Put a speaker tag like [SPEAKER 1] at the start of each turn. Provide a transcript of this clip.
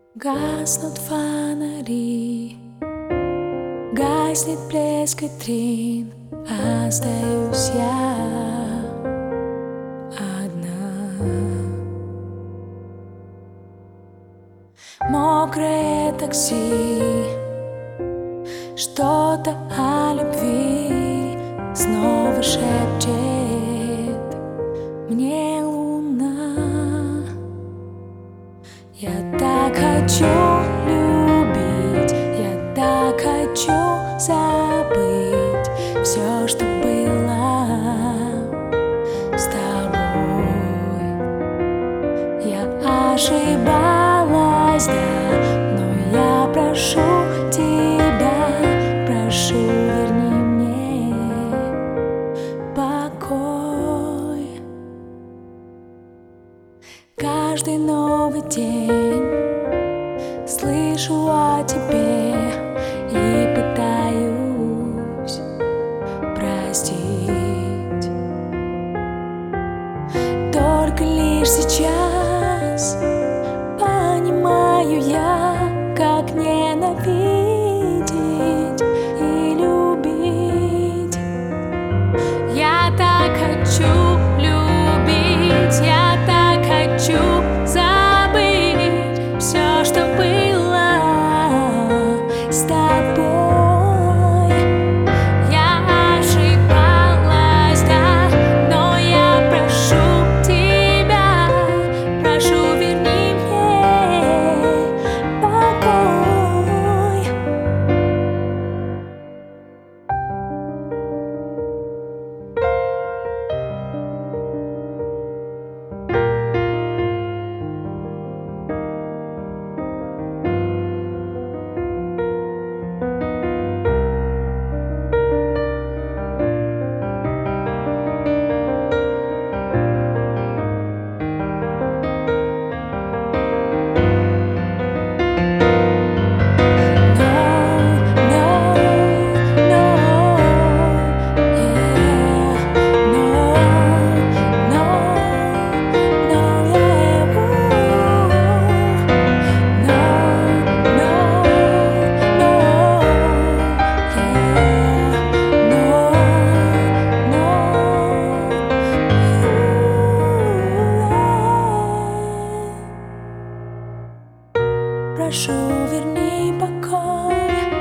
[SPEAKER 1] Гаснут фонари, гаснет блеск витрин, остаюсь я одна. Мокрое такси, что-то о любви снова шепчет мне луна. Я так хочу любить, я так хочу забыть все, что было с тобой. Я ошибалась, да, но я прошу тебя, прошу, верни мне покой. Каждый новый день слышу о тебе и пытаюсь простить. Только лишь сейчас понимаю я, как ненавидеть и любить. Я так хочу любить, я так хочу забыть все, что было с тобой. Я ошибалась, да, но я прошу тебя, прошу, верни мне покой. Прошу, верни покой.